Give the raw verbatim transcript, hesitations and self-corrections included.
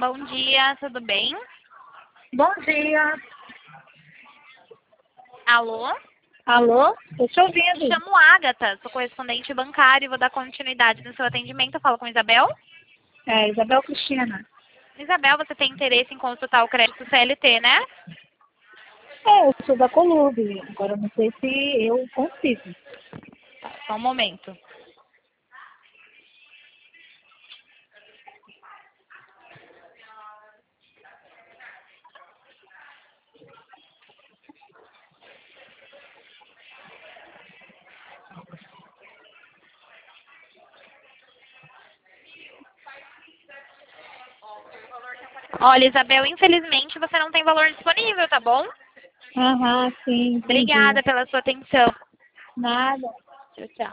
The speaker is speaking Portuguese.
Bom dia, tudo bem? Bom dia. Alô? Alô? Estou te Me ouvindo. chamo Agatha, sou correspondente bancária e vou dar continuidade no seu atendimento. Eu falo com Isabel. É, Isabel Cristina. Isabel, você tem interesse em consultar o crédito C L T, né? É, eu sou da Colube. Agora eu não sei se eu consigo. Tá, só um momento. Olha, Isabel, infelizmente você não tem valor disponível, tá bom? Aham, sim, entendi. Obrigada pela sua atenção. Nada. Tchau, tchau.